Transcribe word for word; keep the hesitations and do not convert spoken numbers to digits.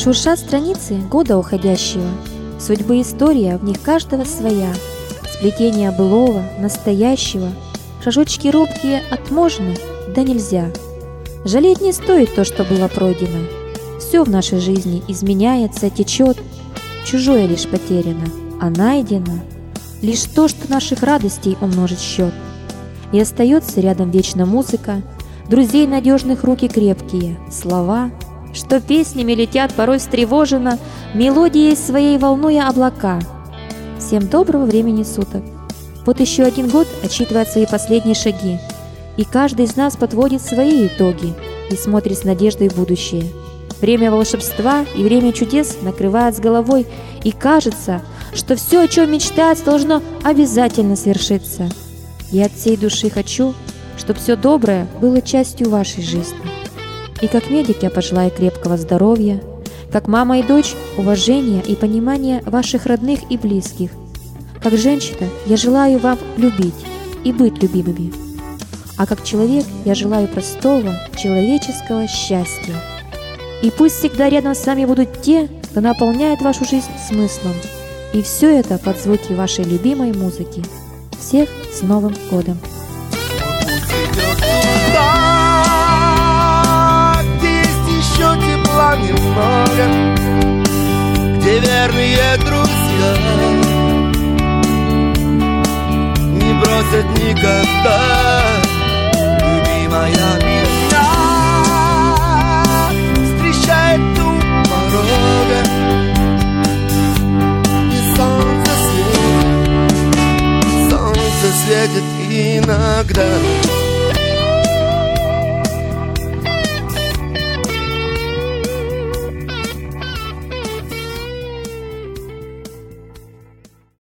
Шуршат страницы года уходящего, судьбы история в них каждого своя, сплетение былого, настоящего, шажочки робкие от можно, да нельзя. Жалеть не стоит то, что было пройдено. Все в нашей жизни изменяется, течет, чужое лишь потеряно, а найдено лишь то, что наших радостей умножит счет. И остается рядом вечно музыка, друзей надежных руки крепкие, слова, что песнями летят порой встревоженно, мелодией своей волнуя облака. Всем доброго времени суток. Вот еще один год отсчитывает свои последние шаги, и каждый из нас подводит свои итоги и смотрит с надеждой в будущее. Время волшебства и время чудес накрывает с головой, и кажется, что все, о чем мечтается, должно обязательно свершиться. Я от всей души хочу, чтобы все доброе было частью вашей жизни. И как медик я пожелаю крепкого здоровья, как мама и дочь уважения и понимания ваших родных и близких. Как женщина я желаю вам любить и быть любимыми. А как человек я желаю простого человеческого счастья. И пусть всегда рядом с вами будут те, кто наполняет вашу жизнь смыслом. И все это под звуки вашей любимой музыки. Всех с Новым годом! Где есть еще тепла немного, где верные друзья не бросят никогда, любимая меня встречает у порога, и солнце светит, солнце светит иногда.